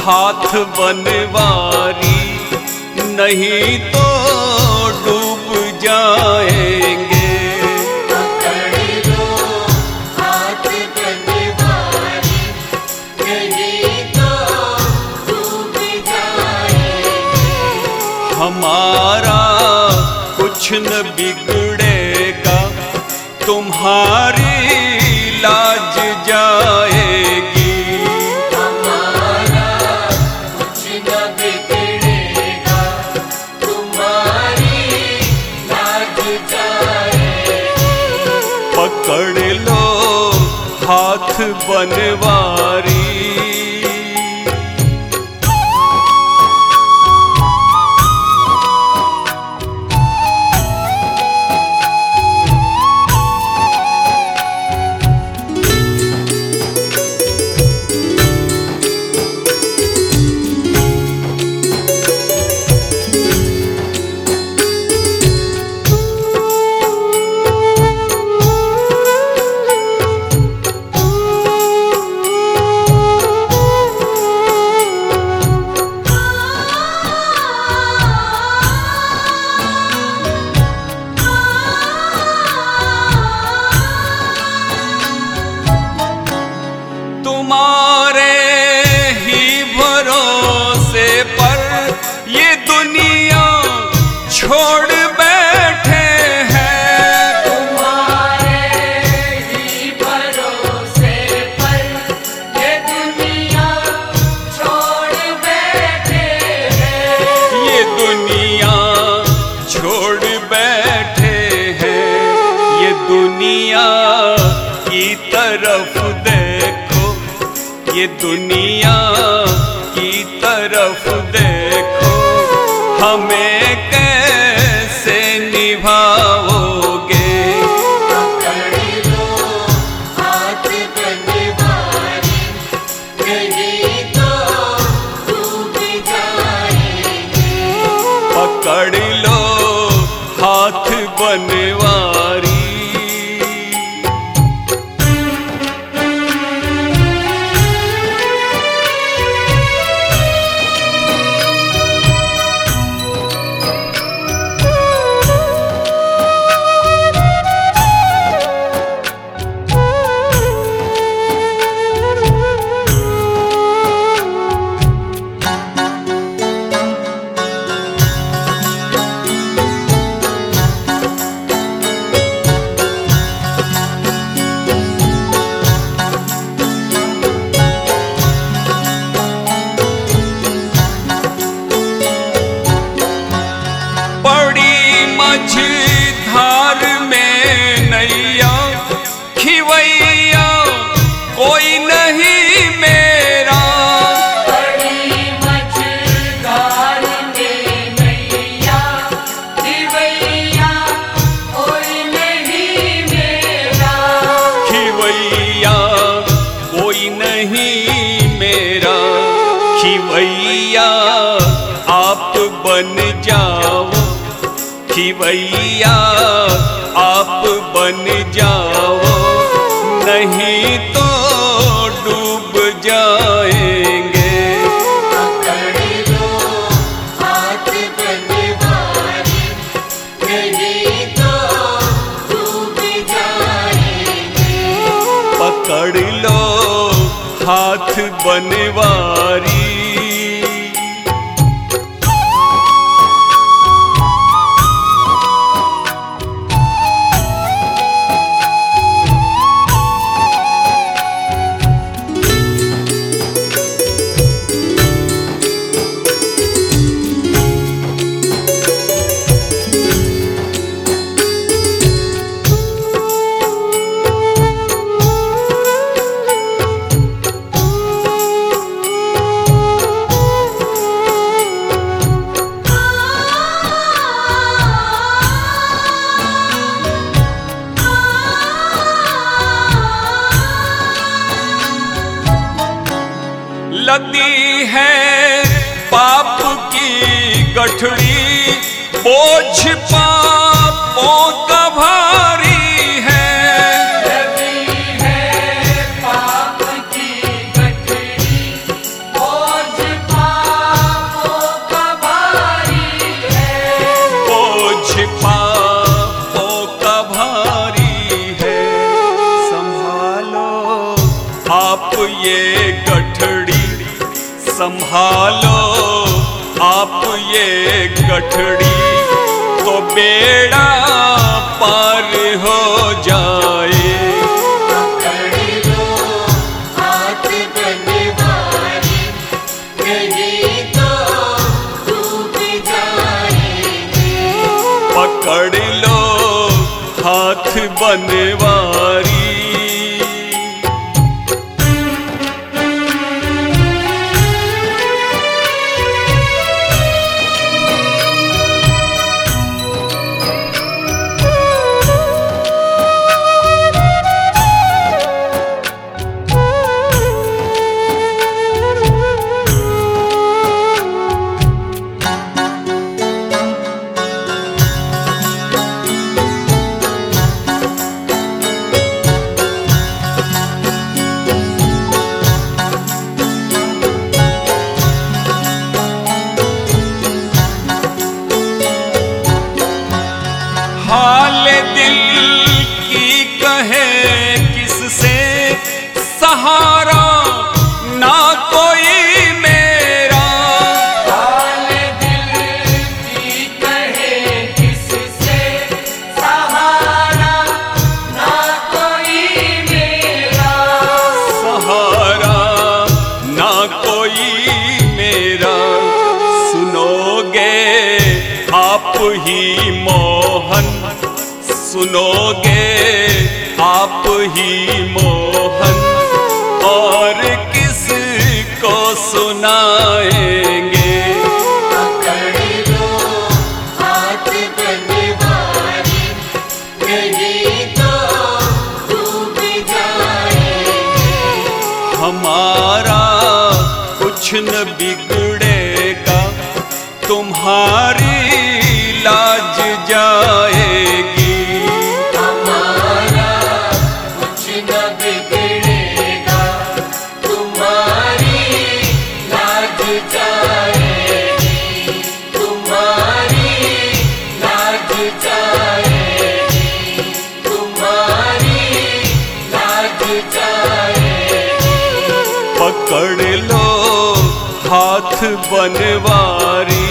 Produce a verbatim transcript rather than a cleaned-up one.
हाथ बनवारी, नहीं तो डूब जाएंगे। पकड़ लो हाथ बनवारी, नहीं तो डूब जाएंगे। हमारा कुछ न बिगड़ेगा, तुम्हारी लाज जाएगी। हमारा कुछ न बिगड़ेगा, तुम्हारी लाज जाएगी। पकड़ लो हाथ बनवारी। तुम्हारे ही भरोसे पर ये दुनिया छोड़ बैठे हैं। तुम्हारे ही भरोसे पर ये दुनिया छोड़ बैठे हैं। ये दुनिया छोड़ बैठे हैं। ये दुनिया की तरफ देखो, ये दुनिया की तरफ देखो, हमें कैसे निभाओगे। पकड़ लो हाथ बनवारी, नहीं तो डूब जाएंगे। पकड़ लो हाथ बनवारी। धार में नैया खिवैया कोई नहीं मेरा। बड़ी मझधार में नैया खिवैया कोई नहीं मेरा। खिवैया कोई नहीं मेरा। खिवैया आप बन जाओ, खिवैया आप बन जाओ, नहीं तो डूब जाएंगे। पकड़ लो हाथ बनवारी, नहीं तो डूब जाएंगे। पकड़ लो हाथ बनवारी। लदी है पाप की गठड़ी, बोझ पापों का भारी है। लदी है पाप की गठड़ी, बोझ संभालो आप ये गठड़ी, तो बेड़ा पार हो जाए। पकड़ लो हाथ बनवारी, नहीं तो डूब जाएंगे। पकड़ लो हाथ बनवारी। हाल दिल की कहे किससे, सहारा ना कोई मेरा। हाल दिल की कहे किससे, सहारा ना कोई मेरा। सहारा ना कोई मेरा, सुनोगे आप ही मोहन, सुनोगे आप ही मोहन, और किस को सुनाएंगे। पकड़ लो हाथ बनवारी, नहीं तो डूब जाएंगे। हमारा कुछ न बिगड़ेगा, तुम्हारी लाज जाएगी। हमारा कुछ न बिगड़ेगा, तुम्हारी लाज जाएगी। तुम्हारी लाज जाएगी। तुम्हारी लाज जाएगी। पकड़ लो हाथ बनवारी।